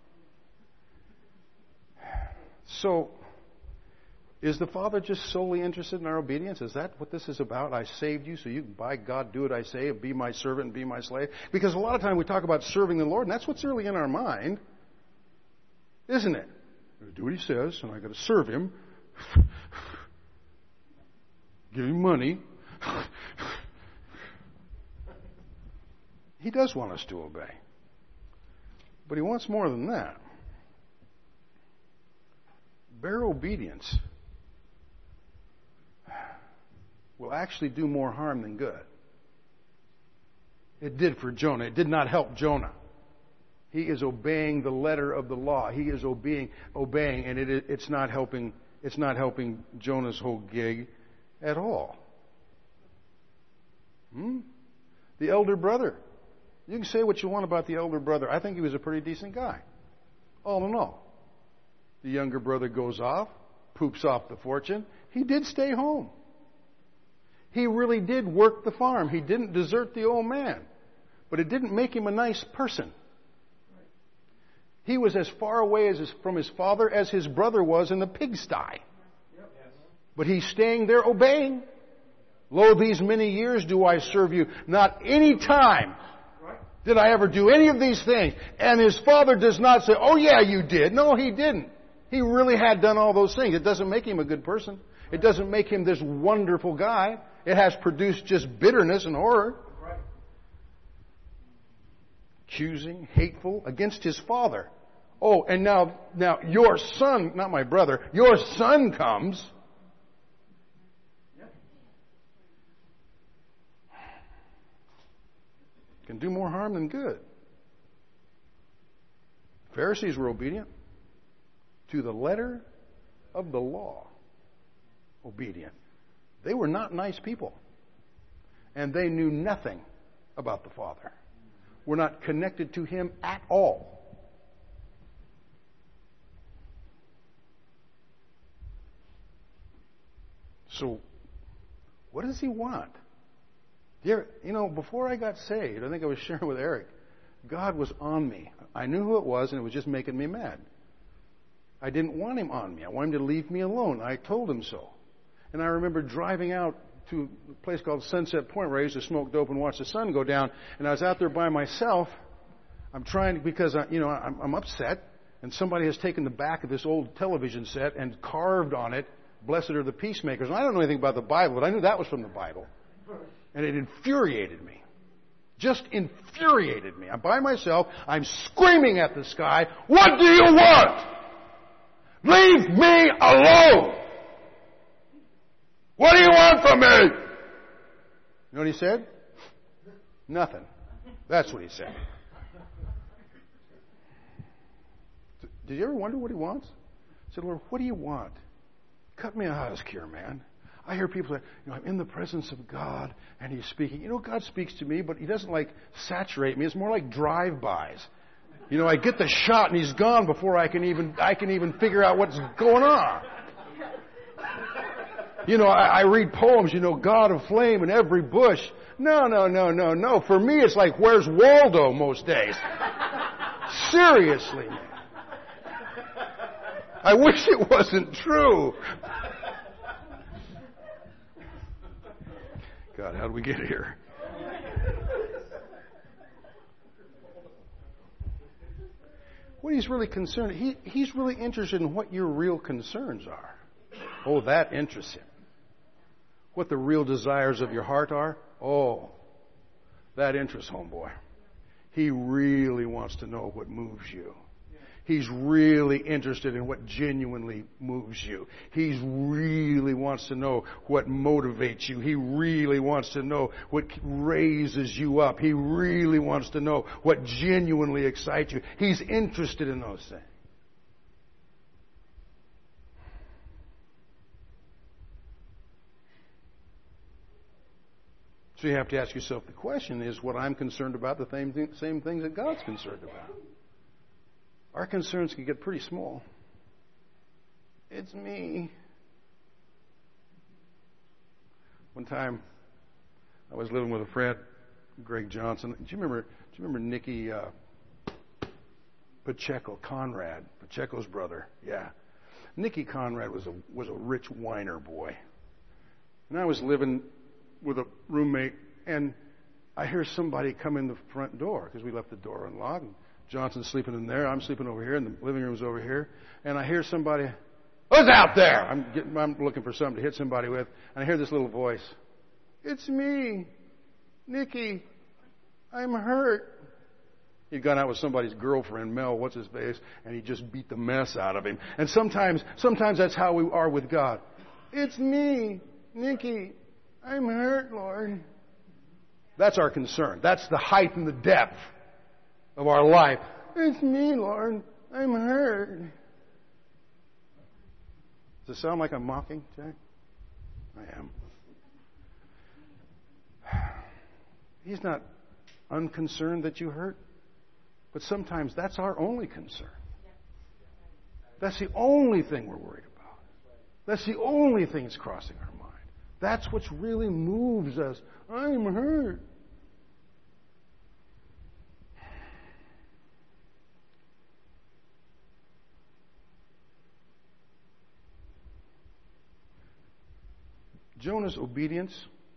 So, is the Father just solely interested in our obedience? Is that what this is about? I saved you so you can, by God, do what I say, be my servant and be my slave? Because a lot of time we talk about serving the Lord, and that's what's really in our mind, isn't it? I'm going to do what He says, and I've got to serve Him, give Him money. He does want us to obey. But He wants more than that. Bare obedience will actually do more harm than good. It did for Jonah. It did not help Jonah. He is obeying the letter of the law. He is obeying, obeying, and it, it's not helping. It's not helping Jonah's whole gig at all. Hmm? The elder brother. You can say what you want about the elder brother. I think he was a pretty decent guy, all in all. The younger brother goes off, poops off the fortune. He did stay home. He really did work the farm. He didn't desert the old man. But it didn't make him a nice person. He was as far away as his, from his father as his brother was in the pigsty. But he's staying there obeying. Lo, these many years do I serve you. Not any time did I ever do any of these things. And his father does not say, oh yeah, you did. No, he didn't. He really had done all those things. It doesn't make him a good person. It doesn't make him this wonderful guy. It has produced just bitterness and horror. Accusing, hateful against his father. Oh, and now, now your son, not my brother, your son comes. Can do more harm than good. Pharisees were obedient to the letter of the law. Obedient. They were not nice people. And they knew nothing about the Father. Were not connected to Him at all. So, what does He want? You know, before I got saved, I think I was sharing with Eric, God was on me. I knew who it was, and it was just making me mad. I didn't want Him on me. I wanted Him to leave me alone. I told Him so. And I remember driving out to a place called Sunset Point where I used to smoke dope and watch the sun go down. And I was out there by myself. I'm trying to, because, I, you know, I'm, I'm upset. And somebody has taken the back of this old television set and carved on it, "Blessed are the peacemakers." And I don't know anything about the Bible, but I knew that was from the Bible. And it infuriated me. Just infuriated me. I'm by myself. I'm screaming at the sky, "What do you want? Leave me alone! What do you want from me?" You know what he said? Nothing. That's what he said. Did you ever wonder what he wants? I said, "Lord, what do you want? Cut me a house cure, man." I hear people say, you know, I'm in the presence of God and He's speaking. You know, God speaks to me, but He doesn't like saturate me. It's more like drive-bys. You know, I get the shot and He's gone before I can even I can even figure out what's going on. You know, I, I read poems, you know, God of flame in every bush. No, no, no, no, no. For me, it's like, where's Waldo most days? Seriously. I wish it wasn't true. God, how did we get here? What He's really concerned, he, He's really interested in what your real concerns are. Oh, that interests Him. What the real desires of your heart are? Oh, that interests homeboy. He really wants to know what moves you. He's really interested in what genuinely moves you. He really wants to know what motivates you. He really wants to know what raises you up. He really wants to know what genuinely excites you. He's interested in those things. So you have to ask yourself the question, is what I'm concerned about the same, thing, same things that God's concerned about? Our concerns can get pretty small. It's me. One time, I was living with a friend, Greg Johnson. Do you remember? Do you remember Nicky uh, Pacheco, Conrad, Pacheco's brother? Yeah, Nicky Conrad was a was a rich whiner boy, and I was living with a roommate, and I hear somebody come in the front door because we left the door unlocked. Johnson's sleeping in there. I'm sleeping over here, and the living room's over here. And I hear somebody, "Who's out there?" I'm getting, I'm looking for something to hit somebody with. And I hear this little voice. "It's me, Nicky. I'm hurt." He'd gone out with somebody's girlfriend, Mel, what's his face, and he just beat the mess out of him. And sometimes, sometimes that's how we are with God. "It's me, Nicky. I'm hurt, Lord." That's our concern. That's the height and the depth of our life. "It's me, Lord. I'm hurt." Does it sound like I'm mocking, Jack? I am. He's not unconcerned that you hurt, but sometimes that's our only concern. That's the only thing we're worried about. That's the only thing that's crossing our mind. That's what really moves us. I'm hurt. Jonah's obedience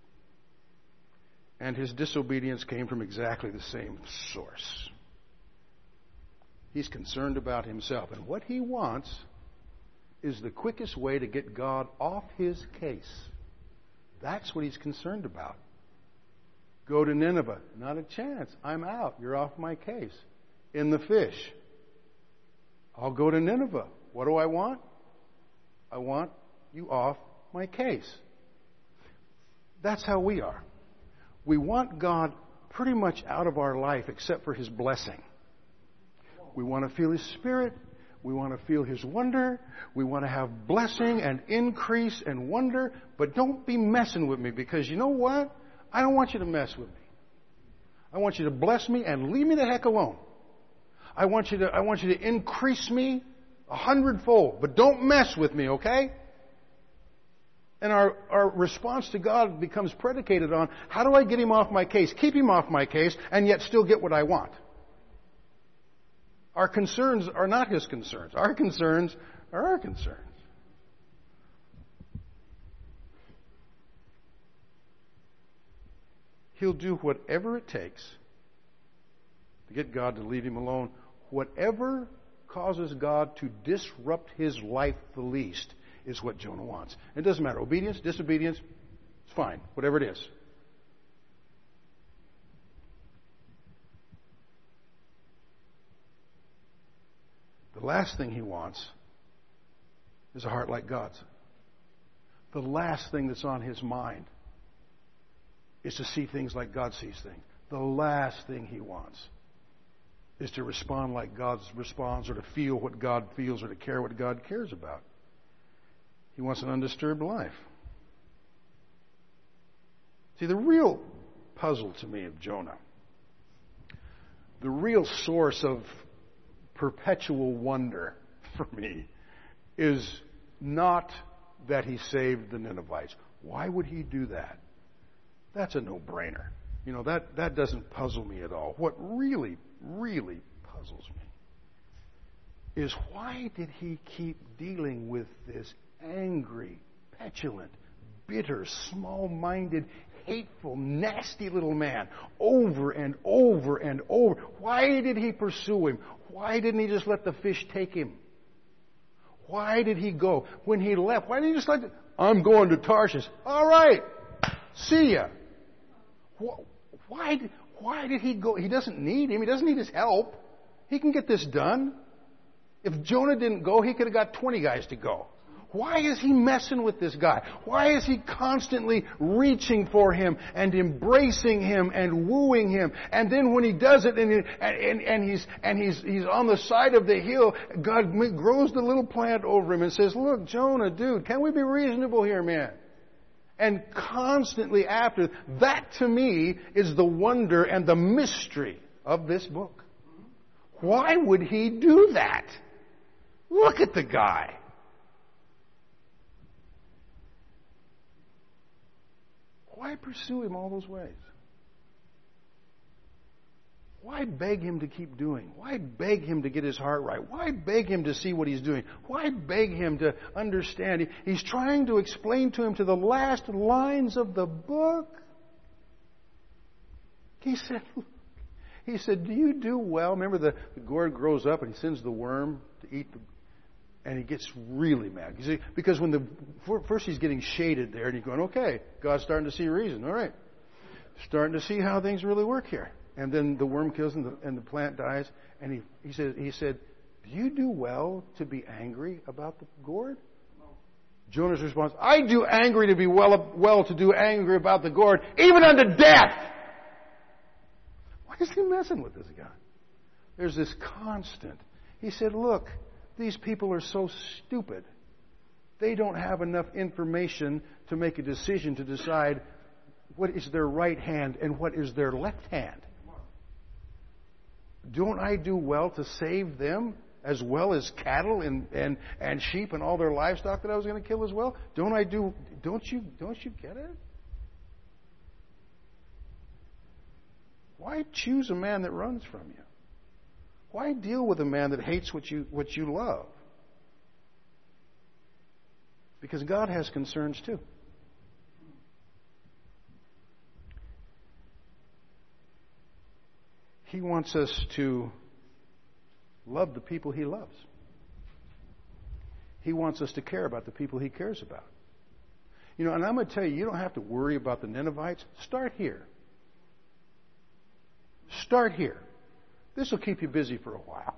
and his disobedience came from exactly the same source. He's concerned about himself. And what he wants is the quickest way to get God off his case. That's what he's concerned about. Go to Nineveh. Not a chance. I'm out. You're off my case. In the fish. I'll go to Nineveh. What do I want? I want you off my case. That's how we are. We want God pretty much out of our life except for his blessing. We want to feel his Spirit. We want to feel his wonder. We want to have blessing and increase and wonder. But don't be messing with me, because you know what? I don't want you to mess with me. I want you to bless me and leave me the heck alone. I want you to, I want you to increase me a hundredfold. But don't mess with me, okay? And our, our response to God becomes predicated on, how do I get him off my case, keep him off my case, and yet still get what I want? Our concerns are not his concerns. Our concerns are our concerns. He'll do whatever it takes to get God to leave him alone. Whatever causes God to disrupt his life the least is what Jonah wants. It doesn't matter. Obedience, disobedience, it's fine. Whatever it is. The last thing he wants is a heart like God's. The last thing that's on his mind is to see things like God sees things. The last thing he wants is to respond like God responds, or to feel what God feels, or to care what God cares about. He wants an undisturbed life. See, the real puzzle to me of Jonah, the real source of perpetual wonder for me, is not that he saved the Ninevites. Why would he do that? That's a no-brainer. You know, that, that doesn't puzzle me at all. What really, really puzzles me is, why did he keep dealing with this angry, petulant, bitter, small-minded, hateful, nasty little man over and over and over? Why did he pursue him? Why didn't he just let the fish take him? Why did he go? When he left, why didn't he just let the, I'm going to Tarshish. All right. See ya. Why, why did he go? He doesn't need him. He doesn't need his help. He can get this done. If Jonah didn't go, he could have got twenty guys to go. Why is he messing with this guy? Why is he constantly reaching for him and embracing him and wooing him? And then when he does it, and, he, and, and he's and he's he's on the side of the hill, God grows the little plant over him and says, "Look, Jonah, dude, can we be reasonable here, man?" And constantly after, that to me is the wonder and the mystery of this book. Why would he do that? Look at the guy. Why pursue him all those ways? Why beg him to keep doing? Why beg him to get his heart right? Why beg him to see what he's doing? Why beg him to understand? He's trying to explain to him to the last lines of the book. He said, he said, do you do well? Remember, the, the gourd grows up and he sends the worm to eat the, and he gets really mad. You see, because when the first he's getting shaded there, and he's going, okay, God's starting to see reason. All right, starting to see how things really work here. And then the worm kills and the, and the plant dies. And he, he said, he said, do you do well to be angry about the gourd? No. Jonah's response, I do angry to be well, well to do angry about the gourd, even unto death. Why is he messing with this guy? There's this constant. He said, look, these people are so stupid. They don't have enough information to make a decision to decide what is their right hand and what is their left hand. Don't I do well to save them as well as cattle and, and, and sheep and all their livestock that I was going to kill as well? Don't I do, don't you, don't you get it? Why choose a man that runs from you? Why deal with a man that hates what you, what you love? Because God has concerns too. He wants us to love the people He loves. He wants us to care about the people He cares about. You know, and I'm going to tell you, you don't have to worry about the Ninevites. Start here. Start here. This will keep you busy for a while.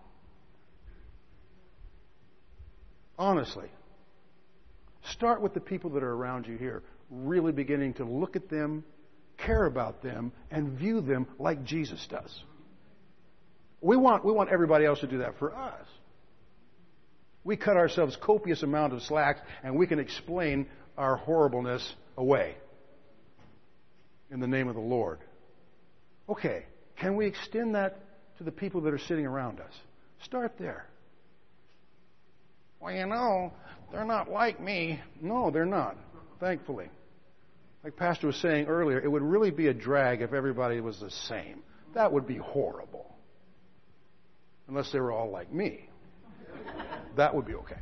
Honestly. Start with the people that are around you here, really beginning to look at them, care about them, and view them like Jesus does. We want, we want everybody else to do that for us. We cut ourselves copious amount of slack, and we can explain our horribleness away in the name of the Lord. Okay, can we extend that to the people that are sitting around us? Start there. Well, you know, they're not like me. No, they're not, thankfully. Like Pastor was saying earlier, it would really be a drag if everybody was the same. That would be horrible. Unless they were all like me. That would be okay.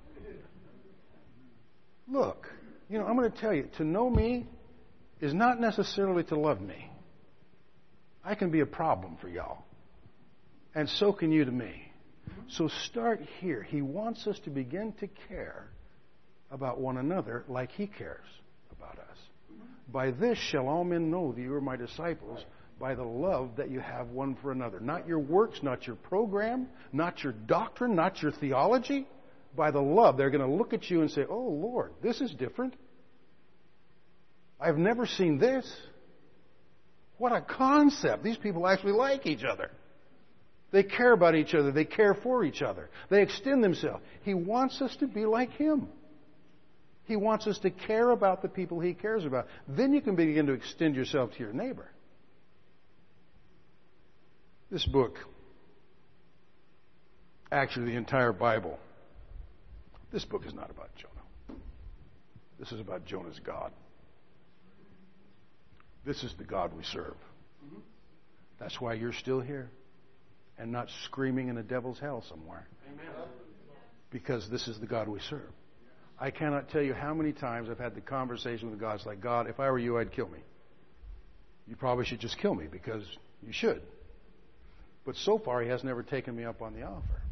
Look, you know, I'm going to tell you, to know me is not necessarily to love me. I can be a problem for y'all. And so can you to me. So start here. He wants us to begin to care about one another like He cares about us. By this shall all men know that you are my disciples, by the love that you have one for another. Not your works, not your program, not your doctrine, not your theology. By the love, they're going to look at you and say, oh, Lord, this is different. I've never seen this. What a concept. These people actually like each other. They care about each other. They care for each other. They extend themselves. He wants us to be like Him. He wants us to care about the people He cares about. Then you can begin to extend yourself to your neighbor. This book, actually the entire Bible, this book is not about Jonah. This is about Jonah's God. This is the God we serve. That's why you're still here and not screaming in the devil's hell somewhere. Amen. Because this is the God we serve. I cannot tell you how many times I've had the conversation with God. It's like, God, if I were you, I'd kill me. You probably should just kill me because you should. But so far, He has never taken me up on the offer.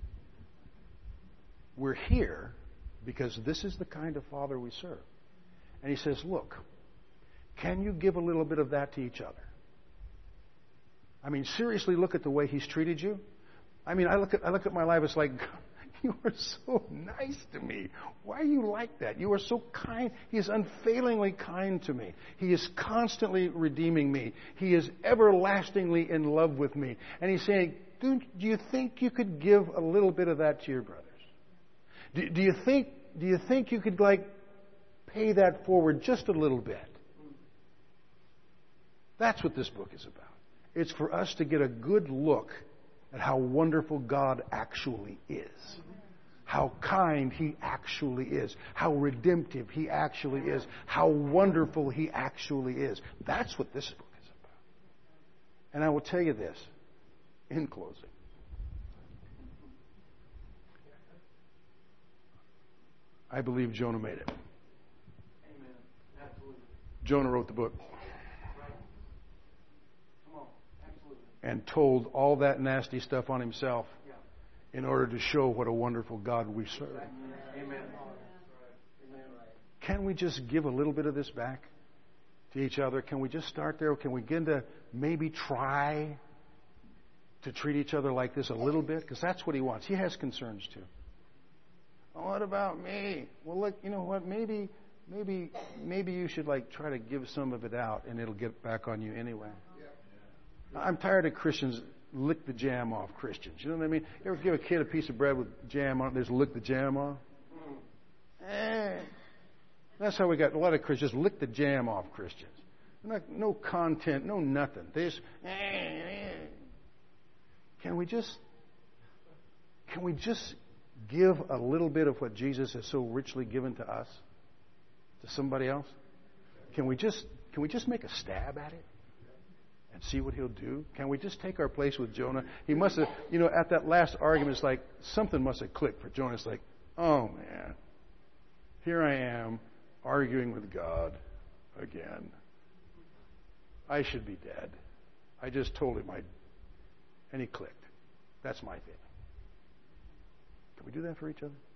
We're here because this is the kind of Father we serve. And He says, look, can you give a little bit of that to each other? I mean, seriously, look at the way He's treated you. I mean, I look at I look at my life, it's like, you are so nice to me. Why are you like that? You are so kind. He is unfailingly kind to me. He is constantly redeeming me. He is everlastingly in love with me. And He's saying, do, do you think you could give a little bit of that to your brothers? Do, do you think do you think you could like pay that forward just a little bit? That's what this book is about. It's for us to get a good look at how wonderful God actually is. How kind He actually is. How redemptive He actually is. How wonderful He actually is. That's what this book is about. And I will tell you this in closing. I believe Jonah made it. Amen. Absolutely. Jonah wrote the book. Right. Come on. Absolutely. And told all that nasty stuff on himself Yeah. in order to show what a wonderful God we serve. Amen. Can we just give a little bit of this back to each other? Can we just start there? Can we begin to maybe try to treat each other like this a little bit? Because that's what He wants. He has concerns too. Oh, what about me? Well, look, you know what? Maybe, maybe, maybe you should like try to give some of it out, and it'll get back on you anyway. I'm tired of Christians lick the jam off Christians. You know what I mean? You ever give a kid a piece of bread with jam on it? There's lick the jam off. Eh. That's how we got a lot of Christians. Lick the jam off Christians. Not, no content, no nothing. They just. Eh, eh. Can we just? Can we just give a little bit of what Jesus has so richly given to us to somebody else? Can we just? Can we just make a stab at it? And see what He'll do? Can we just take our place with Jonah? He must have, you know, at that last argument, it's like something must have clicked for Jonah. It's like, oh man, here I am arguing with God again. I should be dead. I just told him I'd And he clicked. That's my feeling. Can we do that for each other?